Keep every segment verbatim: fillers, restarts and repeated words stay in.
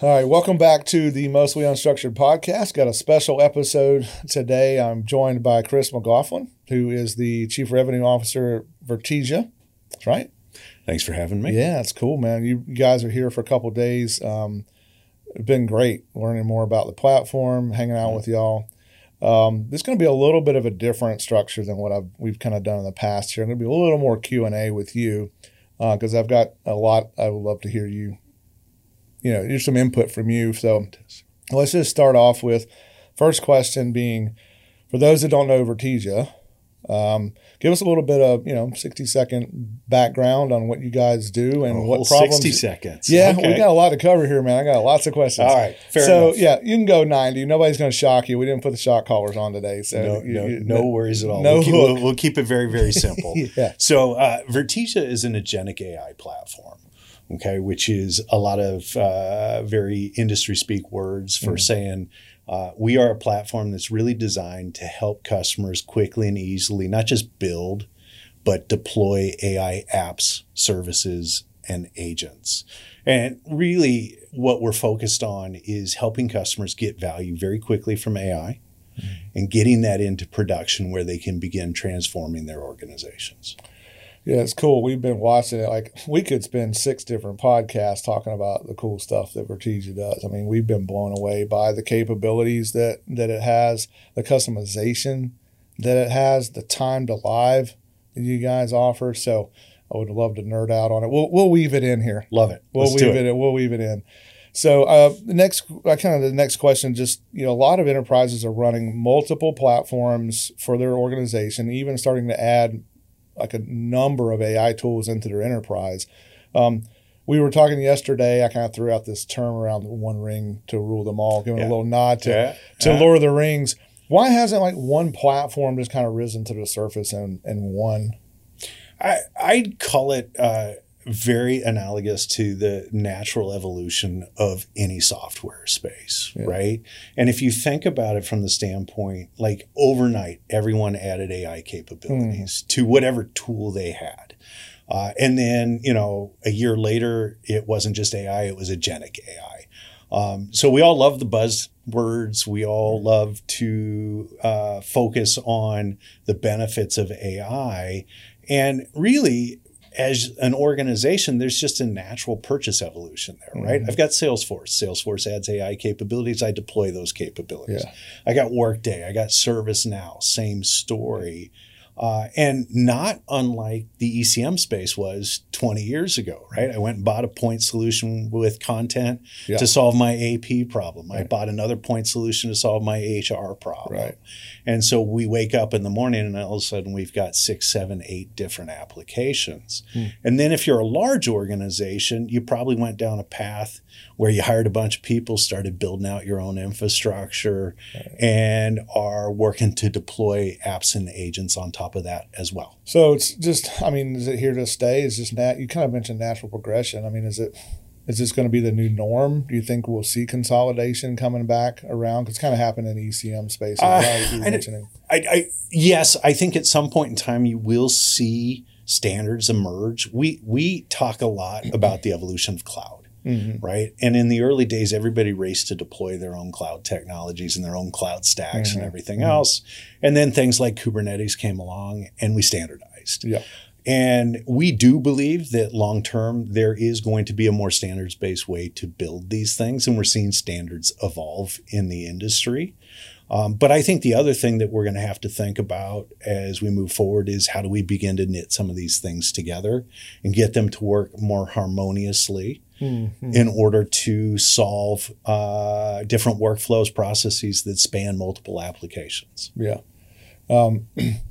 All right, welcome back to the Mostly Unstructured Podcast. Got a special episode today. I'm joined by Chris McLaughlin, who is the Chief Revenue Officer at Vertesia. That's right. Thanks for having me. Yeah, it's cool, man. You, you guys are here for a couple of days. Um, it's been great learning more about the platform, hanging out mm-hmm. with y'all. Um, this is going to be a little bit of a different structure than what I've, we've kind of done in the past here. I'm going to be a little more Q and A with you because uh, I've got a lot I would love to hear you you know, here's some input from you. So let's just start off with first question being, for those that don't know Vertesia, um, give us a little bit of, you know, sixty second background on what you guys do and oh, what problems. sixty seconds. Yeah, okay. We got a lot to cover here, man. I got lots of questions. All right, fair so, enough. So, yeah, you can go ninety. Nobody's going to shock you. We didn't put the shock collars on today. So no, you, no, you, no worries at all. No we'll, keep, hook. we'll, we'll keep it very, very simple. yeah. So uh, Vertesia is an agentic A I platform. Okay, which is a lot of uh, very industry speak words for mm. saying uh, we are a platform that's really designed to help customers quickly and easily not just build, but deploy A I apps, services, and agents. And really what we're focused on is helping customers get value very quickly from A I mm. and getting that into production where they can begin transforming their organizations. Yeah, it's cool. We've been watching it. Like, we could spend six different podcasts talking about the cool stuff that Vertesia does. I mean, we've been blown away by the capabilities that, that it has, the customization that it has, the time to live that you guys offer. So I would love to nerd out on it. We'll we'll weave it in here. Love it. We'll Let's weave do it. it in. We'll weave it in. So uh, the next, uh, kind of the next question, just, you know, a lot of enterprises are running multiple platforms for their organization, even starting to add like a number of A I tools into their enterprise. Um, we were talking yesterday, I kind of threw out this term around the one ring to rule them all, giving yeah. a little nod to, yeah. to yeah. Lord of the Rings. Why hasn't like one platform just kind of risen to the surface and, and one? I, I'd call it uh, very analogous to the natural evolution of any software space, yeah. right? And if you think about it from the standpoint, like overnight, everyone added A I capabilities mm. to whatever tool they had. Uh, and then, you know, a year later, it wasn't just A I, it was agentic A I. Um, so we all love the buzzwords. We all love to uh, focus on the benefits of A I. And really, as an organization, there's just a natural purchase evolution there, right? Mm-hmm. I've got Salesforce. Salesforce adds A I capabilities. I deploy those capabilities. Yeah. I got Workday. I got ServiceNow. Same story. Uh, and not unlike the E C M space was twenty years ago, right? I went and bought a point solution with content yeah. to solve my A P problem. Right. I bought another point solution to solve my H R problem. Right. And so we wake up in the morning and all of a sudden we've got six, seven, eight different applications. Hmm. And then if you're a large organization, you probably went down a path where you hired a bunch of people, started building out your own infrastructure, right. and are working to deploy apps and agents on top of that as well. So it's just, I mean, is it here to stay? Is just nat- you kind of mentioned natural progression. I mean, is it is this going to be the new norm? Do you think we'll see consolidation coming back around? Because it's kind of happened in the E C M space. Uh, well, you were mentioning. I, I, yes, I think at some point in time you will see standards emerge. We we talk a lot about the evolution of cloud. Mm-hmm. Right. And in the early days, everybody raced to deploy their own cloud technologies and their own cloud stacks mm-hmm. and everything mm-hmm. else. And then things like Kubernetes came along and we standardized. Yeah. And we do believe that long term, there is going to be a more standards based way to build these things. And we're seeing standards evolve in the industry. Um, but I think the other thing that we're going to have to think about as we move forward is how do we begin to knit some of these things together and get them to work more harmoniously mm-hmm. in order to solve uh, different workflows, processes that span multiple applications. Yeah. Um,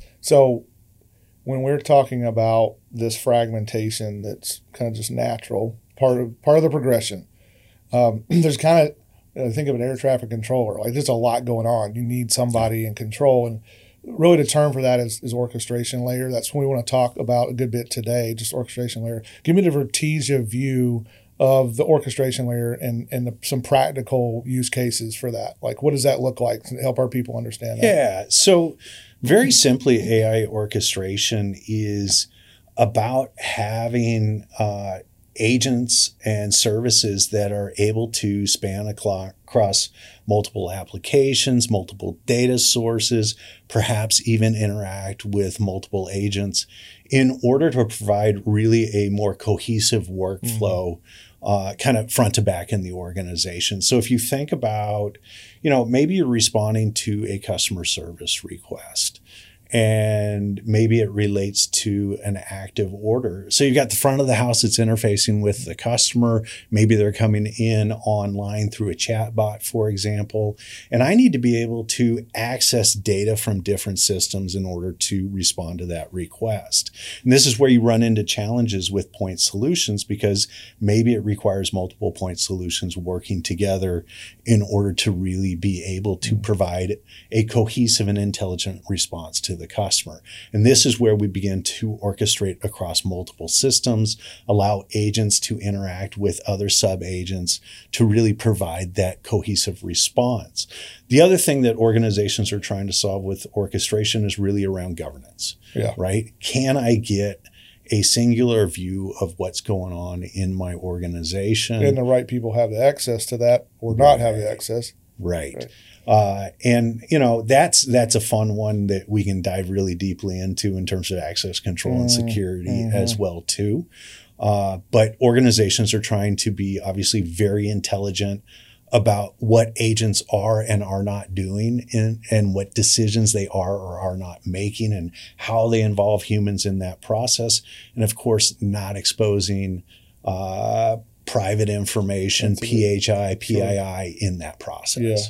so when we're talking about this fragmentation that's kind of just natural, part of part of the progression, um, there's kind of Uh, think of an air traffic controller. Like, there's a lot going on. You need somebody in control. And really the term for that is, is orchestration layer. That's what we want to talk about a good bit today, just orchestration layer. Give me the Vertesia view of the orchestration layer and, and the, some practical use cases for that. Like, what does that look like to help our people understand that? Yeah. So very simply, A I orchestration is about having uh, agents and services that are able to span across multiple applications, multiple data sources, perhaps even interact with multiple agents in order to provide really a more cohesive workflow, mm-hmm. uh, kind of front to back in the organization. So if you think about, you know, maybe you're responding to a customer service request, and maybe it relates to an active order. So you've got the front of the house that's interfacing with the customer. Maybe they're coming in online through a chat bot, for example. And I need to be able to access data from different systems in order to respond to that request. And this is where you run into challenges with point solutions, because maybe it requires multiple point solutions working together in order to really be able to provide a cohesive and intelligent response to the customer. And this is where we begin to orchestrate across multiple systems, allow agents to interact with other sub-agents to really provide that cohesive response. The other thing that organizations are trying to solve with orchestration is really around governance, yeah. right? Can I get a singular view of what's going on in my organization? And the right people have the access to that or not right. have the access. Right. right. Uh, and, you know, that's that's a fun one that we can dive really deeply into in terms of access control mm, and security mm-hmm. as well, too. Uh, but organizations are trying to be obviously very intelligent about what agents are and are not doing and, and what decisions they are or are not making and how they involve humans in that process. And, of course, not exposing uh, private information, P H I, P I I in that process. Yeah.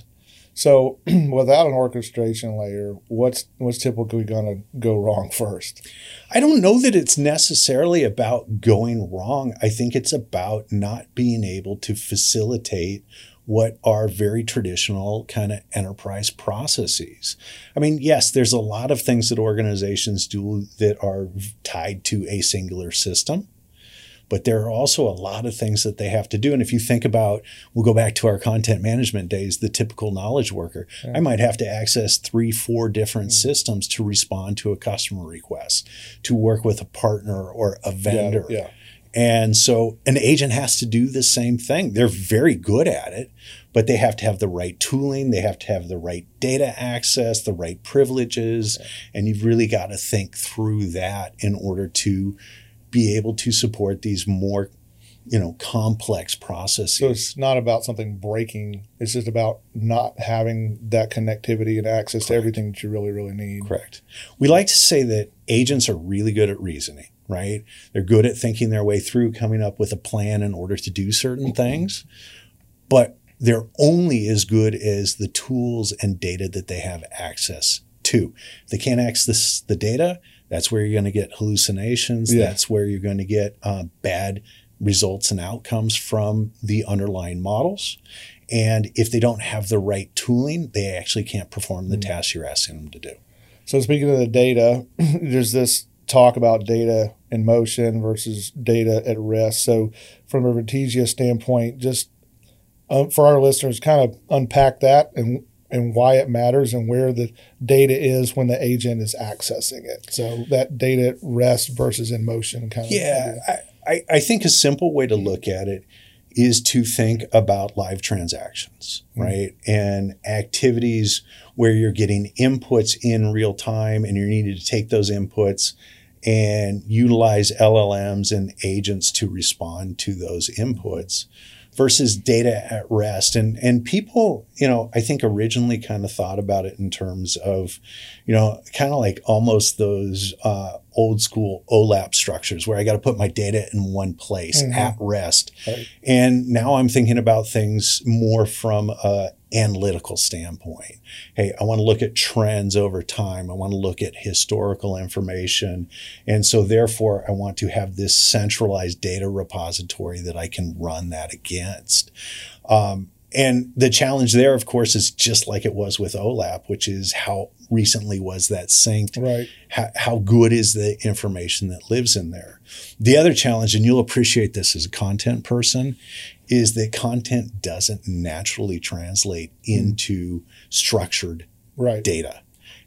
So without an orchestration layer, what's what's typically going to go wrong first? I don't know that it's necessarily about going wrong. I think it's about not being able to facilitate what are very traditional kind of enterprise processes. I mean, yes, there's a lot of things that organizations do that are tied to a singular system. But there are also a lot of things that they have to do. And if you think about, we'll go back to our content management days, the typical knowledge worker, yeah. I might have to access three, four different mm-hmm. systems to respond to a customer request, to work with a partner or a vendor. Yeah, yeah. And so an agent has to do the same thing. They're very good at it, but they have to have the right tooling. They have to have the right data access, the right privileges. Yeah. And you've really got to think through that in order to be able to support these more, you know, complex processes. So it's not about something breaking. It's just about not having that connectivity and access Correct. To everything that you really, really need. Correct. We like to say that agents are really good at reasoning, right? They're good at thinking their way through, coming up with a plan in order to do certain things, but they're only as good as the tools and data that they have access to. If they can't access the data, that's where you're going to get hallucinations. Yeah. That's where you're going to get uh, bad results and outcomes from the underlying models. And if they don't have the right tooling, they actually can't perform the mm-hmm. tasks you're asking them to do. So speaking of the data, there's this talk about data in motion versus data at rest. So from a Vertegia standpoint, just um, for our listeners, kind of unpack that and and why it matters and where the data is when the agent is accessing it. So that data at rest versus in motion kind of. Yeah, I, I think a simple way to look at it is to think about live transactions, mm-hmm. right? And activities where you're getting inputs in real time and you're needing to take those inputs and utilize L L Ms and agents to respond to those inputs. Versus data at rest. And and people, you know, I think originally kind of thought about it in terms of, you know, kind of like almost those uh, old school O LAP structures where I got to put my data in one place mm-hmm. at rest. Right. And now I'm thinking about things more from a analytical standpoint. Hey, I want to look at trends over time. I want to look at historical information. And so therefore, I want to have this centralized data repository that I can run that against. Um, and the challenge there, of course, is just like it was with O LAP, which is how recently was that synced? Right. How, how good is the information that lives in there? The other challenge, and you'll appreciate this as a content person, is that content doesn't naturally translate into structured right. data.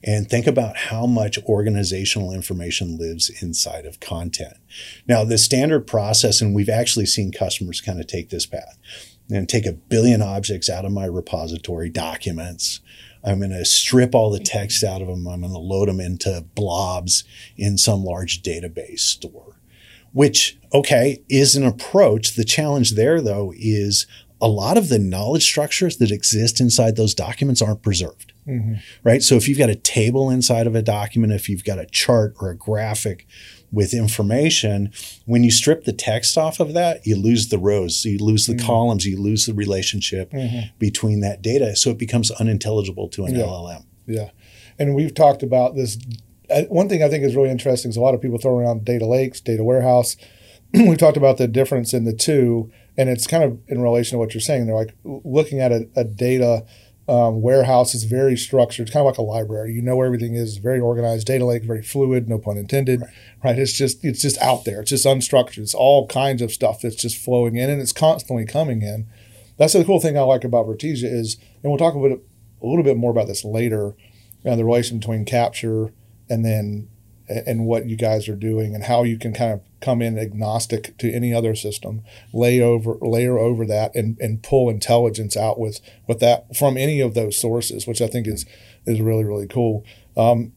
and think about how much organizational information lives inside of content. Now, the standard process, and we've actually seen customers kind of take this path and take a billion objects out of my repository, documents. I'm going to strip all the text out of them. I'm going to load them into blobs in some large database store, which, okay, is an approach. The challenge there, though, is a lot of the knowledge structures that exist inside those documents aren't preserved, mm-hmm. right? So if you've got a table inside of a document, if you've got a chart or a graphic with information, when you strip the text off of that, you lose the rows, you lose the mm-hmm. columns, you lose the relationship mm-hmm. between that data. So it becomes unintelligible to an yeah. L L M. Yeah. And we've talked about this. One thing I think is really interesting is a lot of people throw around data lakes, data warehouse. We've talked about the difference in the two, and it's kind of in relation to what you're saying. They're like looking at a, a data um, warehouse is very structured. It's kind of like a library. You know where everything is. Very organized. Data lake, very fluid. No pun intended. Right. right? It's just it's just out there. It's just unstructured. It's all kinds of stuff that's just flowing in, and it's constantly coming in. That's the cool thing I like about Vertesia is, and we'll talk a, bit, a little bit more about this later, uh, the relation between capture and then and what you guys are doing and how you can kind of come in agnostic to any other system, lay over, layer over that and, and pull intelligence out with, with that from any of those sources, which I think is, is really, really cool. Um,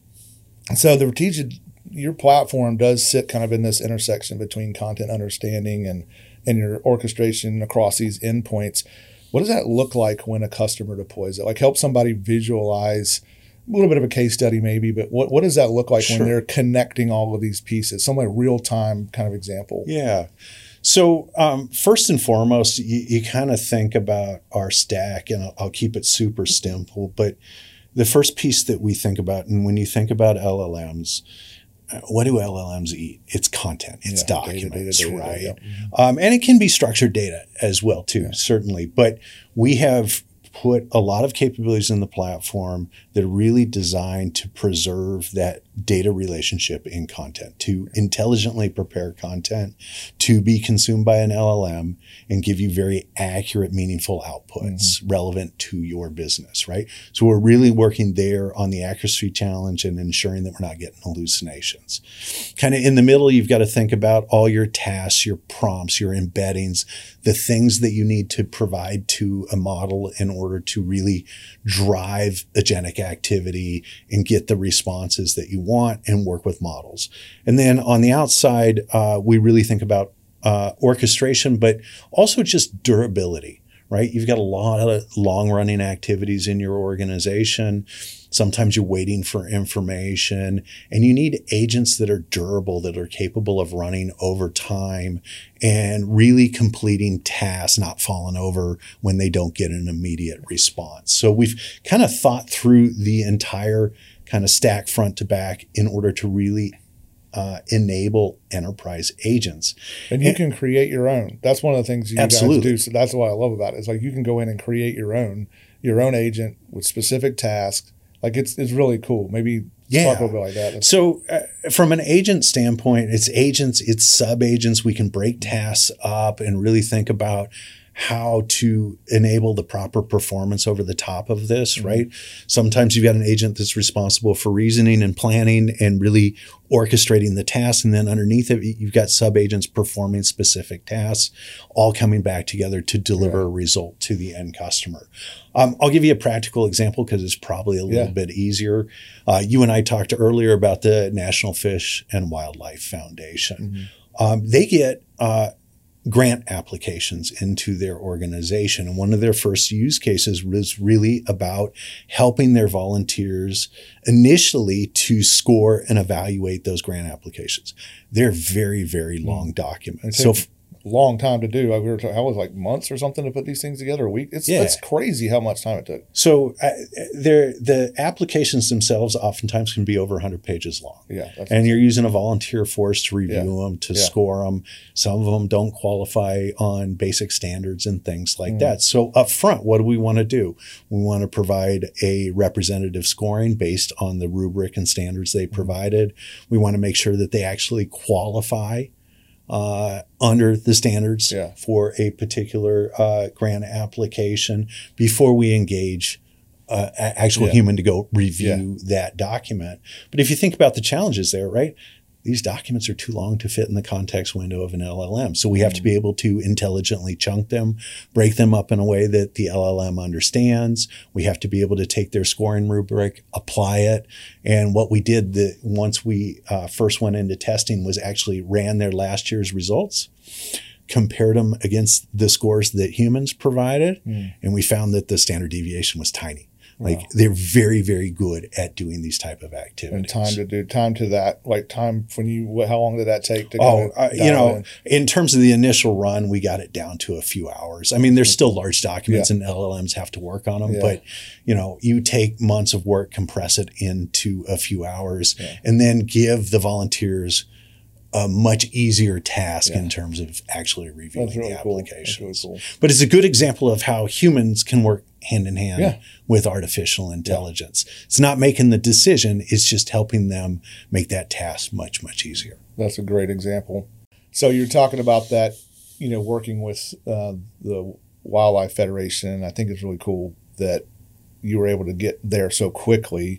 so the Vertesia, your platform does sit kind of in this intersection between content understanding and, and your orchestration across these endpoints. What does that look like when a customer deploys it? Like help somebody visualize a little bit of a case study maybe, but what, what does that look like sure. when they're connecting all of these pieces? Some like real-time kind of example. Yeah. So um, first and foremost, you, you kind of think about our stack, and I'll, I'll keep it super simple, but the first piece that we think about, and when you think about L L Ms, what do L L Ms eat? It's content. It's yeah, documents, data, data, data, right? Data, yeah. um, and it can be structured data as well too, yeah. certainly. But we have put a lot of capabilities in the platform that are really designed to preserve that data relationship in content, to intelligently prepare content to be consumed by an L L M and give you very accurate, meaningful outputs mm-hmm. relevant to your business, right? So we're really working there on the accuracy challenge and ensuring that we're not getting hallucinations. Kind of in the middle, you've got to think about all your tasks, your prompts, your embeddings, the things that you need to provide to a model in order to really drive agentic activity and get the responses that you want and work with models. And then on the outside, uh, we really think about uh, orchestration, but also just durability, right? You've got a lot of long-running activities in your organization. Sometimes you're waiting for information, and you need agents that are durable, that are capable of running over time and really completing tasks, not falling over when they don't get an immediate response. So we've kind of thought through the entire kind of stack front to back in order to really uh, enable enterprise agents. And you and, can create your own. That's one of the things you absolutely. guys do. So that's what I love about it. It's like you can go in and create your own, your own agent with specific tasks. Like it's it's really cool. Maybe yeah. talk a little bit like that. That's so uh, from an agent standpoint, it's agents, it's sub-agents. We can break tasks up and really think about how to enable the proper performance over the top of this, mm-hmm. right? Sometimes you've got an agent that's responsible for reasoning and planning and really orchestrating the tasks. And then underneath it, you've got sub-agents performing specific tasks, all coming back together to deliver yeah. a result to the end customer. Um, I'll give you a practical example because it's probably a little yeah. bit easier. Uh, you and I talked earlier about the National Fish and Wildlife Foundation. Mm-hmm. Um, they get uh, grant applications into their organization. And one of their first use cases was really about helping their volunteers initially to score and evaluate those grant applications. They're very, very long mm. documents. So f- long time to do. I we were talking, I was like months or something to put these things together, a week. It's yeah. it's crazy how much time it took. So uh, the applications themselves oftentimes can be over one hundred pages long. Yeah, that's and you're using a volunteer force to review yeah. them, to yeah. score them. Some of them don't qualify on basic standards and things like mm. that. So up front, what do we want to do? We want to provide a representative scoring based on the rubric and standards they mm. provided. We want to make sure that they actually qualify Uh, under the standards yeah. for a particular uh, grant application before we engage uh, actual yeah. human to go review yeah. that document. But if you think about the challenges there, right? These documents are too long to fit in the context window of an L L M. So we have mm-hmm. to be able to intelligently chunk them, break them up in a way that the L L M understands. We have to be able to take their scoring rubric, apply it. And what we did the, once we uh, first went into testing was actually ran their last year's results, compared them against the scores that humans provided. Mm. And we found that the standard deviation was tiny. Like wow. they're very, very good at doing these type of activities. And time to do time to that, like time when you, how long did that take to Oh, uh, you know, in? in terms of the initial run, we got it down to a few hours. I mean, there's still large documents yeah. and L L Ms have to work on them, yeah. but you know, you take months of work, compress it into a few hours yeah. and then give the volunteers a much easier task yeah. in terms of actually reviewing really the applications. Cool. Really cool. But it's a good example of how humans can work hand in hand yeah. with artificial intelligence. Yeah. It's not making the decision. It's just helping them make that task much, much easier. That's a great example. So you're talking about that, you know, working with uh, the Wildlife Federation. I think it's really cool that you were able to get there so quickly.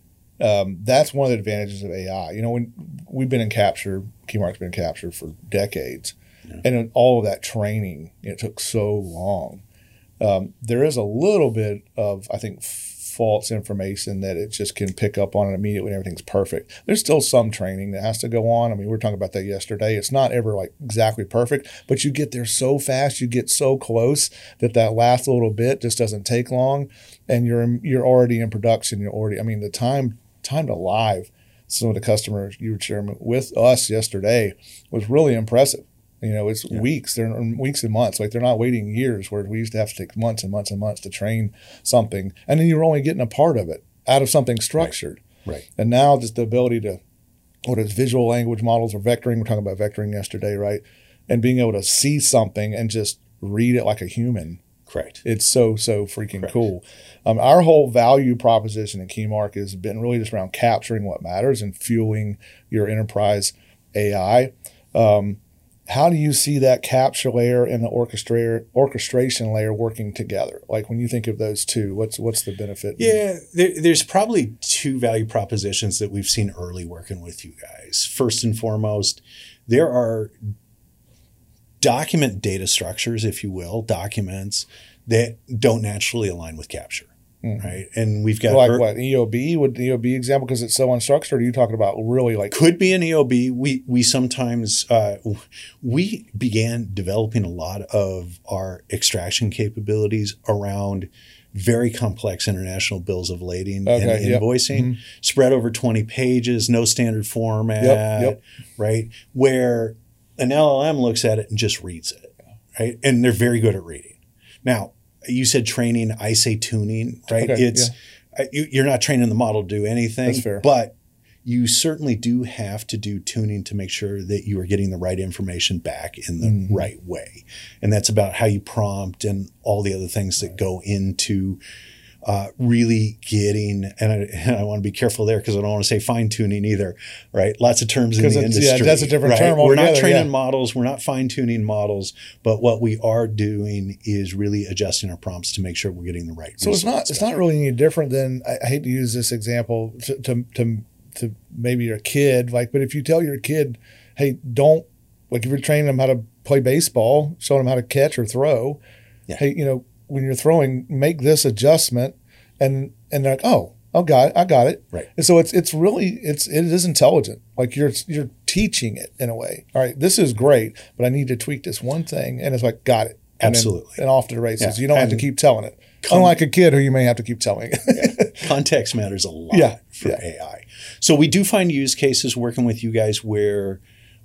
Um, that's one of the advantages of A I. You know, when we've been in capture, Keymark's been in capture for decades, yeah. and in all of that training, it took so long. Um, there is a little bit of, I think, false information that it just can pick up on it immediately and everything's perfect. There's still some training that has to go on. I mean, we were talking about that yesterday. It's not ever like exactly perfect, but you get there so fast, you get so close that that last little bit just doesn't take long, and you're you're already in production. You're already, I mean, the time time to live. Some of the customers you were sharing with us yesterday was really impressive. You know, it's yeah. weeks, they're weeks and months. Like they're not waiting years where we used to have to take months and months and months to train something. And then you're only getting a part of it out of something structured. Right. right. And now just the ability to, what is visual language models or vectoring, we're talking about vectoring yesterday, right? And being able to see something and just read it like a human. Correct. It's so, so freaking Correct. cool. Um, our whole value proposition in Keymark has been really just around capturing what matters and fueling your enterprise A I. Um, how do you see that capture layer and the orchestrator orchestration layer working together? Like when you think of those two, what's what's the benefit? Yeah, there, there's probably two value propositions that we've seen early working with you guys. First and foremost, there are document data structures, if you will, documents that don't naturally align with capture. Mm-hmm. Right. And we've got like er- what E O B would E O B example because it's so unstructured. Or are you talking about really like could be an E O B? We we sometimes uh, we began developing a lot of our extraction capabilities around very complex international bills of lading okay, and yep. invoicing mm-hmm. spread over twenty pages, no standard format. Yep, yep. Right. Where an L L M looks at it and just reads it. Right. And they're very good at reading. Now, you said training, I say tuning, right? Okay, it's yeah. you, you're not training the model to do anything, That's fair. But you certainly do have to do tuning to make sure that you are getting the right information back in the mm-hmm. right way. And that's about how you prompt and all the other things that go into uh, really getting, and I, and I want to be careful there because I don't want to say fine tuning either, right? Lots of terms in the industry. Yeah, that's a different right? term altogether. We're not training yeah. models. We're not fine tuning models. But what we are doing is really adjusting our prompts to make sure we're getting the right So it's not back. It's not really any different than, I, I hate to use this example to, to, to, to maybe your kid, like, but if you tell your kid, hey, don't, like if you're training them how to play baseball, showing them how to catch or throw, yeah. hey, you know, when you're throwing, make this adjustment. And and they're like, oh, oh, got it, I got it. Right. And so it's it's really it's it is intelligent. Like you're you're teaching it in a way. All right, this is great, but I need to tweak this one thing, and it's like, got it. And Absolutely. Then, and off to the races. Yeah. You don't and have to keep telling it. con- Unlike a kid who you may have to keep telling it. yeah. Context matters a lot yeah. for yeah. A I. So we do find use cases working with you guys where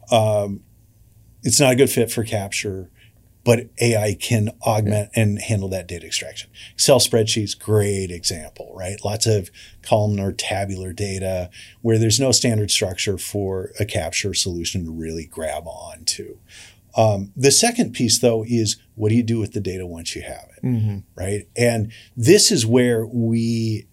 um, it's not a good fit for capture, but A I can augment yeah. and handle that data extraction. Excel spreadsheets, great example, right? Lots of columnar tabular data where there's no standard structure for a capture solution to really grab onto. Um, the second piece, though, is what do you do with the data once you have it, mm-hmm. right? And this is where we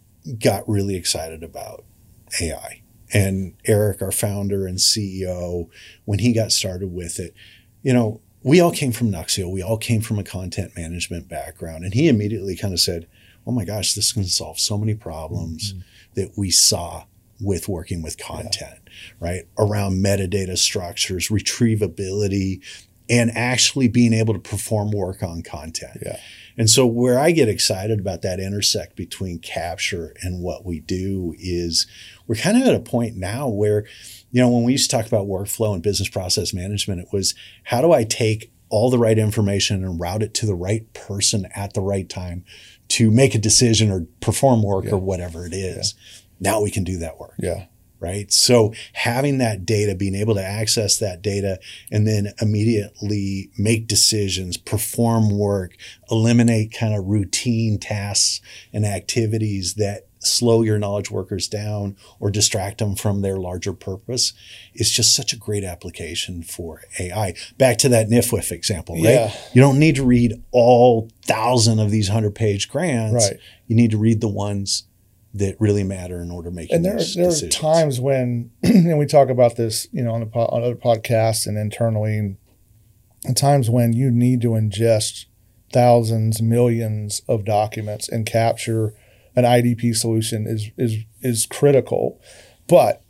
got really excited about A I. And Eric, our founder and C E O, when he got started with it, you know, we all came from Nuxio. We all came from a content management background. And he immediately kind of said, oh my gosh, this can solve so many problems mm-hmm. that we saw with working with content, yeah. right? Around metadata structures, retrievability, and actually being able to perform work on content. Yeah. And so where I get excited about that intersect between capture and what we do is we're kind of at a point now where, you know, when we used to talk about workflow and business process management, it was how do I take all the right information and route it to the right person at the right time to make a decision or perform work yeah. or whatever it is. Yeah. Now we can do that work. Yeah. Right. So having that data, being able to access that data and then immediately make decisions, perform work, eliminate kind of routine tasks and activities that slow your knowledge workers down or distract them from their larger purpose is just such a great application for A I. Back to that N I F W I F example, right? Yeah. You don't need to read all thousand of these hundred page grants. Right. You need to read the ones that really matter in order to make and there, those there decisions. are times when, and we talk about this, you know, on, the, on other podcasts and internally, and times when you need to ingest thousands, millions of documents and capture an I D P solution is is is critical. But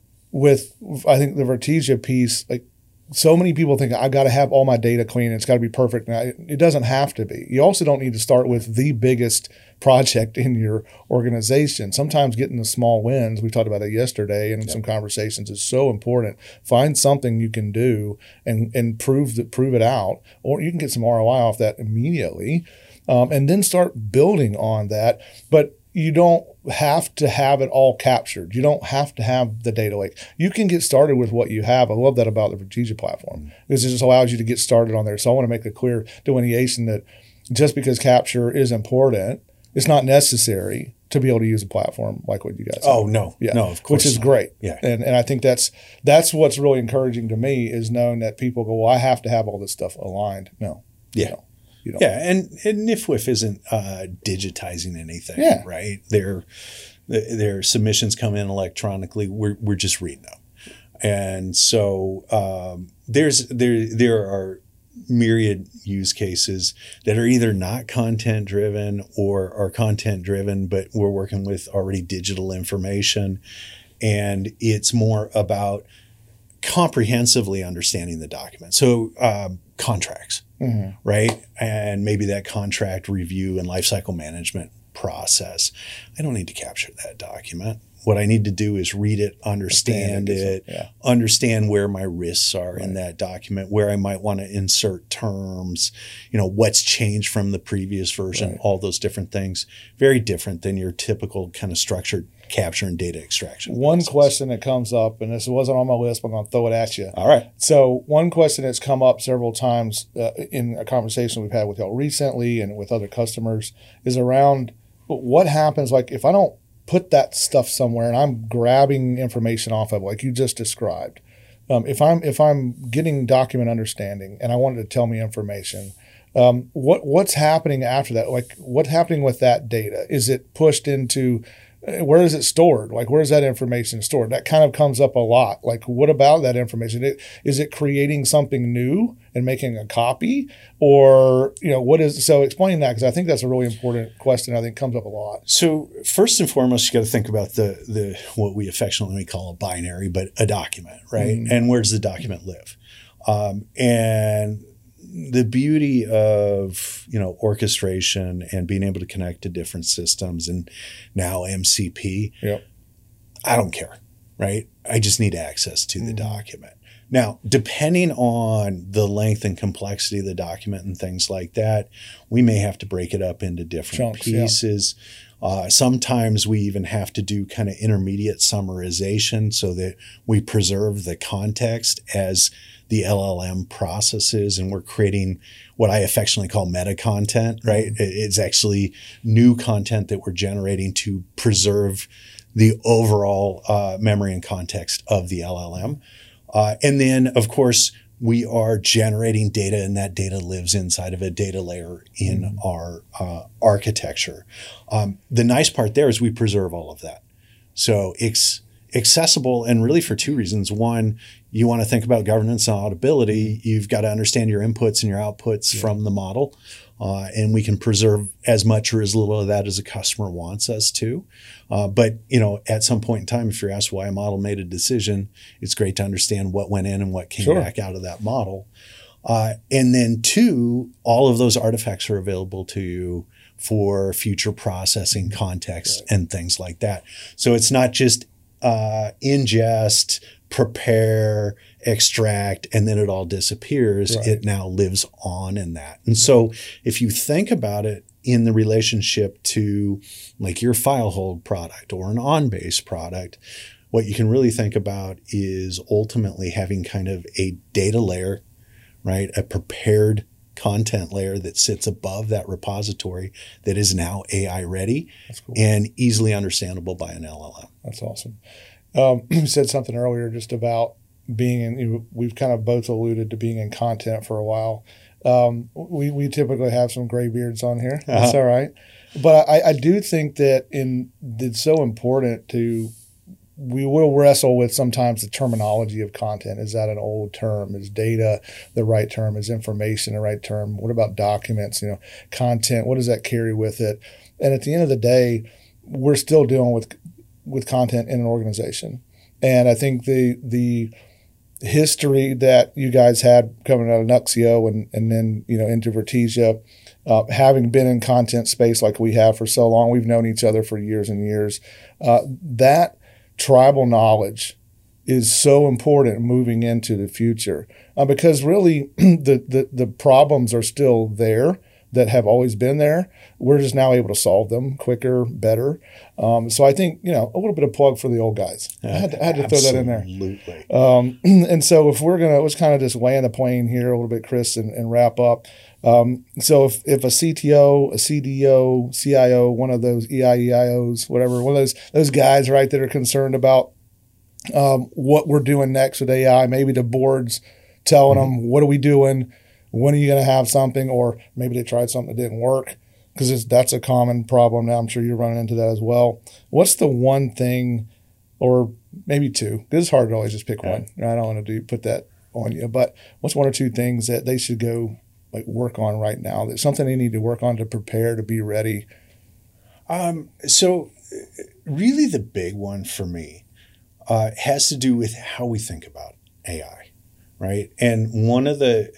with, I think the Vertigia piece, like so many people think I got to have all my data clean. It's got to be perfect. Now, it doesn't have to be. You also don't need to start with the biggest project in your organization. Sometimes getting the small wins, we talked about that yesterday in yep. some conversations, is so important. Find something you can do and and prove that prove it out, or you can get some R O I off that immediately, um, and then start building on that. But you don't have to have it all captured. You don't have to have the data lake. You can get started with what you have. I love that about the Vertigia platform, because it just allows you to get started on there. So I want to make a clear delineation that just because capture is important, it's not necessary to be able to use a platform like what you guys Oh, have. no. Yeah. No, of course Which is not. great. Yeah. And and I think that's that's what's really encouraging to me, is knowing that people go, well, I have to have all this stuff aligned. No. Yeah. You don't. You don't. Yeah, and, and N I F W I F isn't uh, digitizing anything, yeah. right? Their their submissions come in electronically. We're we're just reading them, and so um, there's there there are myriad use cases that are either not content driven or are content driven, but we're working with already digital information, and it's more about comprehensively understanding the document. So um, contracts. Mm-hmm. Right. And maybe that contract review and lifecycle management process. I don't need to capture that document. What I need to do is read it, understand it, yeah. understand where my risks are right. in that document, where I might want to insert terms, you know, what's changed from the previous version, right. all those different things. Very different than your typical kind of structured capture and data extraction. One process. question that comes up, and this wasn't on my list, but I'm going to throw it at you. All right. So one question that's come up several times uh, in a conversation we've had with y'all recently and with other customers is around what happens, like if I don't put that stuff somewhere and I'm grabbing information off of it, like you just described. Um, if I'm if I'm getting document understanding and I wanted to tell me information, um, what what's happening after that? Like what's happening with that data? Is it pushed into where is it stored? Like, where is that information stored? That kind of comes up a lot. Like, what about that information? It, is it creating something new and making a copy? Or, you know, what is, so explain that, because I think that's a really important question. I think comes up a lot. So first and foremost, you got to think about the, the, what we affectionately call a binary, but a document, right? Mm-hmm. And where does the document live? Um, and the beauty of, you know, orchestration and being able to connect to different systems and now M C P, yep. I don't care, right? I just need access to the mm-hmm. document. Now, depending on the length and complexity of the document and things like that, we may have to break it up into different Chunks, pieces. Yeah. Uh, sometimes we even have to do kind of intermediate summarization so that we preserve the context as the L L M processes, and we're creating what I affectionately call meta content, right? It's actually new content that we're generating to preserve the overall uh, memory and context of the L L M. Uh, and then, of course, we are generating data, and that data lives inside of a data layer in mm-hmm. our uh, architecture. Um, the nice part there is we preserve all of that. So it's accessible, and really for two reasons. One, you want to think about governance and auditability. You've got to understand your inputs and your outputs yeah. from the model. Uh, and we can preserve as much or as little of that as a customer wants us to. Uh, but, you know, at some point in time, if you're asked why a model made a decision, it's great to understand what went in and what came Sure. back out of that model. Uh, and then two, all of those artifacts are available to you for future processing, context, right. and things like that. So it's not just uh, ingest, prepare, extract, and then it all disappears. Right. It now lives on in that. And so if you think about it in the relationship to like your file hold product or an on-base product, what you can really think about is ultimately having kind of a data layer, right? A prepared content layer that sits above that repository that is now A I ready. That's cool. And easily understandable by an L L M. That's awesome. Um, you said something earlier just about being in, you know, we've kind of both alluded to being in content for a while. Um, we, we typically have some gray beards on here. That's uh-huh. all right. But I, I do think that in it's so important to, we will wrestle with sometimes the terminology of content. Is that an old term? Is data the right term? Is information the right term? What about documents? You know, content, what does that carry with it? And at the end of the day, we're still dealing with with content in an organization. And I think the the history that you guys had coming out of Nuxio and, and then, you know, into Vertesia, uh, having been in content space like we have for so long, we've known each other for years and years. Uh, that tribal knowledge is so important moving into the future uh, because really the, the the problems are still there that have always been there. We're just now able to solve them quicker, better. Um, so I think, you know, a little bit of plug for the old guys. I had to, I had to throw that in there. Absolutely. Um, and so if we're going to, let's kind of just land the plane here a little bit, Chris, and, and wrap up. Um, so if, if a C T O, a C D O, C I O, one of those E I E I Os, whatever, one of those those guys, right, that are concerned about um, what we're doing next with A I, maybe the board's telling mm-hmm. them, what are we doing? When are you going to have something? Or maybe they tried something that didn't work, because that's a common problem now. I'm sure you're running into that as well. What's the one thing, or maybe two? It's hard to always just pick yeah. one. I don't want to do put that on you, but what's one or two things that they should go like work on right now? That's something they need to work on to prepare to be ready. Um, so really the big one for me uh, has to do with how we think about A I, right? And one of the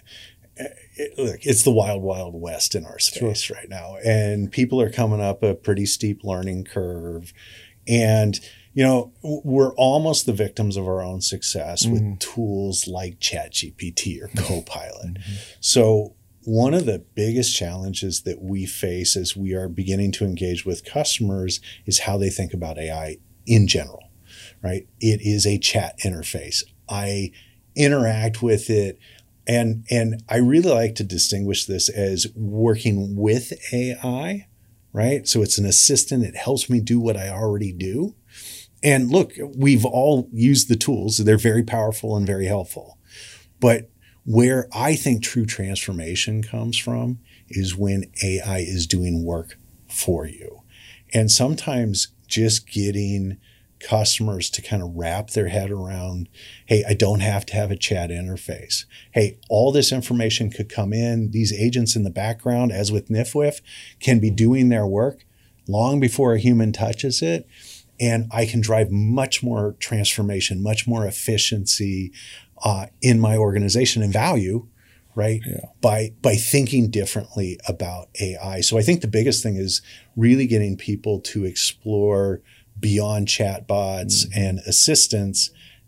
It, look, it's the wild, wild west in our space sure. right now. And people are coming up a pretty steep learning curve. And, you know, we're almost the victims of our own success mm-hmm. with tools like ChatGPT or Copilot. Mm-hmm. So one of the biggest challenges that we face as we are beginning to engage with customers is how they think about A I in general, right? It is a chat interface. I interact with it. And and I really like to distinguish this as working with A I, right? So it's an assistant. It helps me do what I already do. And look, we've all used the tools. They're very powerful and very helpful. But where I think true transformation comes from is when A I is doing work for you. And sometimes just getting customers to kind of wrap their head around, hey, I don't have to have a chat interface. Hey, all this information could come in. These agents in the background, as with NifWIF, can be doing their work long before a human touches it. And I can drive much more transformation, much more efficiency uh, in my organization and value, right? Yeah. By by thinking differently about A I. So I think the biggest thing is really getting people to explore beyond chatbots mm-hmm. and assistants,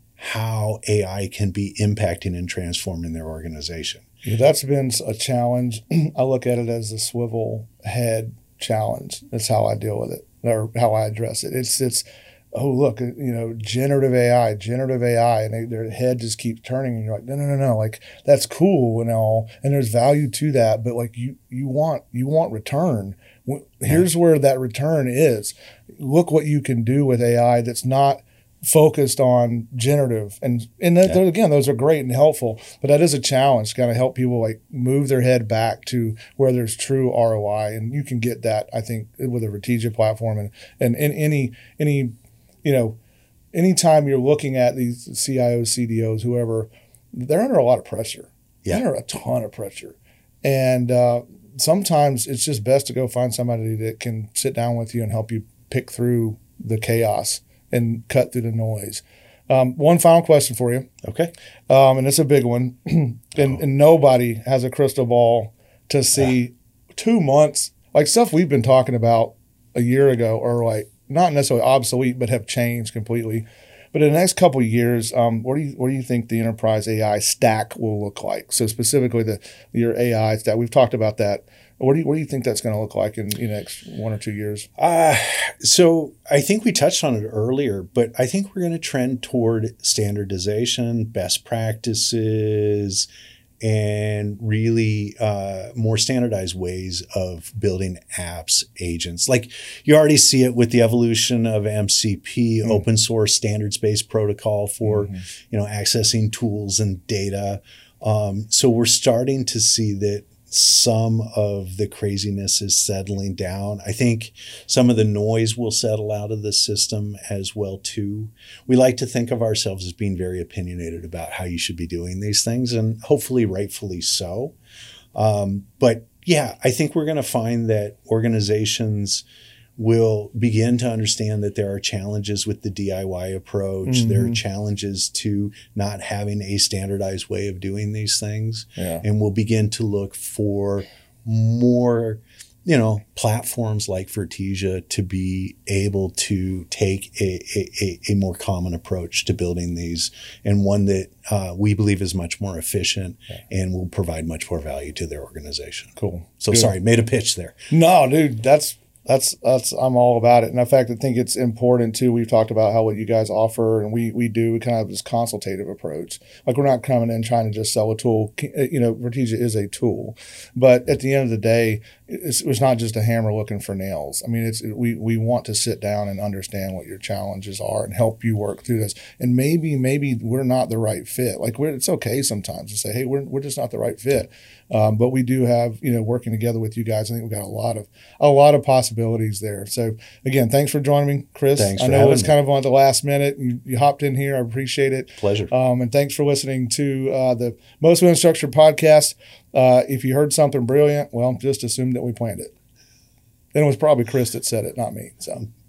how A I can be impacting and transforming their organization. Yeah, that's been a challenge. I look at it as the swivel head challenge. That's how I deal with it, or how I address it. It's, it's oh, look, you know, generative A I, generative A I, and they, their head just keeps turning, and you're like, no, no, no, no, like, that's cool and all, and there's value to that, but like, you, you want, you want return. Here's where that return is. Look what you can do with A I that's not focused on generative. And and that, yeah. again, those are great and helpful, but that is a challenge to kind of help people like move their head back to where there's true R O I. And you can get that, I think, with a Vertesia platform. And, and, and any, any, you know, anytime you're looking at these C I Os, C D Os, whoever, they're under a lot of pressure. Yeah. They're under a ton of pressure. And uh, sometimes it's just best to go find somebody that can sit down with you and help you pick through the chaos and cut through the noise. Um, one final question for you. Okay. Um, and it's a big one. and, oh. and nobody has a crystal ball to see yeah. two months, like stuff we've been talking about a year ago, or like not necessarily obsolete, but have changed completely. But in the next couple of years, um, what do you what do you think the enterprise A I stack will look like? So specifically, the your A I stack. We've talked about that. What do you what do you think that's going to look like in the next one or two years? Uh, so I think we touched on it earlier, but I think we're going to trend toward standardization, best practices, and really uh, more standardized ways of building apps, agents. Like you already see it with the evolution of M C P, mm-hmm. open source standards-based protocol for mm-hmm. you know accessing tools and data. Um, so we're starting to see that some of the craziness is settling down. I think some of the noise will settle out of the system as well too. We like to think of ourselves as being very opinionated about how you should be doing these things, and hopefully rightfully so. Um, but yeah, I think we're going to find that organizations will begin to understand that there are challenges with the D I Y approach. Mm-hmm. There are challenges to not having a standardized way of doing these things. Yeah. And we'll begin to look for more, you know, platforms like Vertesia to be able to take a, a, a more common approach to building these, and one that uh, we believe is much more efficient yeah. and will provide much more value to their organization. Cool. So Good. Sorry, made a pitch there. No, dude, that's That's that's I'm all about it. And in fact, I think it's important too. We've talked about how what you guys offer, and we we do kind of this consultative approach. Like we're not coming in trying to just sell a tool. You know, Vertesia is a tool, but at the end of the day, it's, it's not just a hammer looking for nails. I mean, it's we we want to sit down and understand what your challenges are and help you work through this. And maybe maybe we're not the right fit. Like we're, it's okay sometimes to say, hey, we're we're just not the right fit. Um, but we do have, you know, working together with you guys, I think we've got a lot of a lot of possibilities there. So again, thanks for joining me, Chris. Thanks I for know it's me. kind of on the last minute. You, you hopped in here. I appreciate it. Pleasure. Um, and thanks for listening to uh, the Mostly Unstructured podcast. Uh, if you heard something brilliant, well, just assume that we planned it. And it was probably Chris that said it, not me. So.